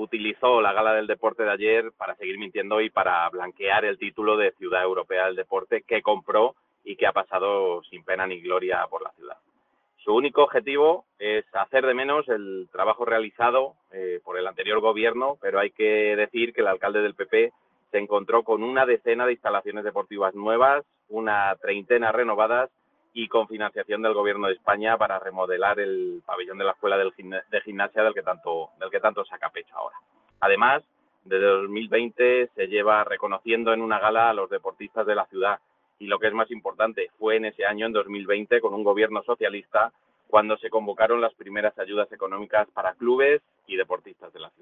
utilizó la gala del deporte de ayer para seguir mintiendo y para blanquear el título de Ciudad Europea del Deporte que compró y que ha pasado sin pena ni gloria por la ciudad. Su único objetivo es hacer de menos el trabajo realizado por el anterior gobierno, pero hay que decir que el alcalde del PP se encontró con una decena de instalaciones deportivas nuevas, una treintena renovadas y con financiación del Gobierno de España para remodelar el pabellón de la Escuela de Gimnasia del que tanto saca pecho ahora. Además, desde 2020 se lleva reconociendo en una gala a los deportistas de la ciudad y lo que es más importante, fue en ese año, en 2020, con un gobierno socialista, cuando se convocaron las primeras ayudas económicas para clubes y deportistas de la ciudad.